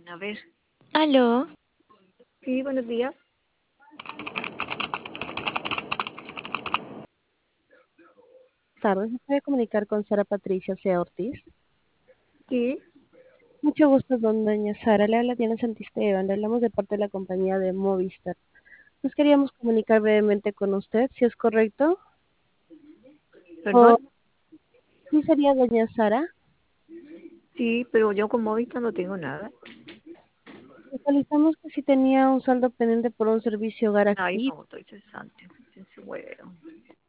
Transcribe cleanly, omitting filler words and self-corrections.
A ver, Aló, sí, buenos días. Tardes, me voy a comunicar con Sara Patricia C. Ortiz. Sí, Mucho gusto, doña Sara. Le habla Diana Santisteban. Le hablamos de parte de la compañía de Movistar. Nos queríamos comunicar brevemente con usted, si es correcto. perdón. O sí sería doña Sara. Sí, pero yo con Movistar no tengo nada. Visualizamos que si tenía un saldo pendiente por un servicio hogar Ay, activo. no, estoy cesante. En su huevo.